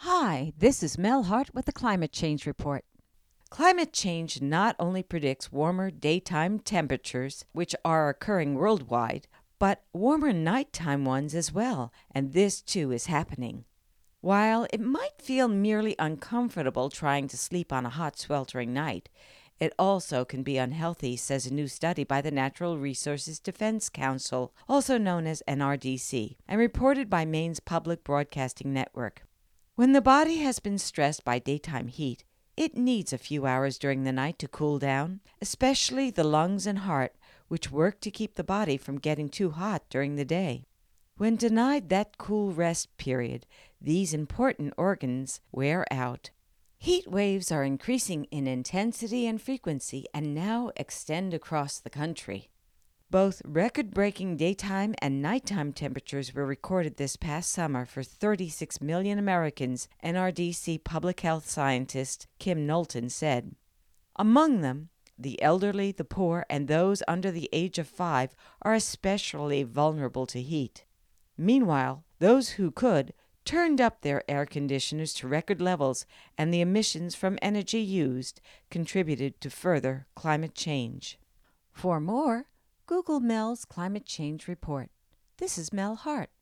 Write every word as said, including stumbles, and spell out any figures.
Hi, this is Mel Hart with the Climate Change Report. Climate change not only predicts warmer daytime temperatures, which are occurring worldwide, but warmer nighttime ones as well, and this too is happening. While it might feel merely uncomfortable trying to sleep on a hot, sweltering night, it also can be unhealthy, says a new study by the Natural Resources Defense Council, also known as N R D C, and reported by Maine's Public Broadcasting Network. When the body has been stressed by daytime heat, it needs a few hours during the night to cool down, especially the lungs and heart, which work to keep the body from getting too hot during the day. When denied that cool rest period, these important organs wear out. Heat waves are increasing in intensity and frequency and now extend across the country. Both record-breaking daytime and nighttime temperatures were recorded this past summer for thirty-six million Americans, N R D C public health scientist Kim Knowlton said. Among them, the elderly, the poor, and those under the age of five are especially vulnerable to heat. Meanwhile, those who could turned up their air conditioners to record levels, and the emissions from energy used contributed to further climate change. For more, Google Mel's Climate Change Report. This is Mel Hart.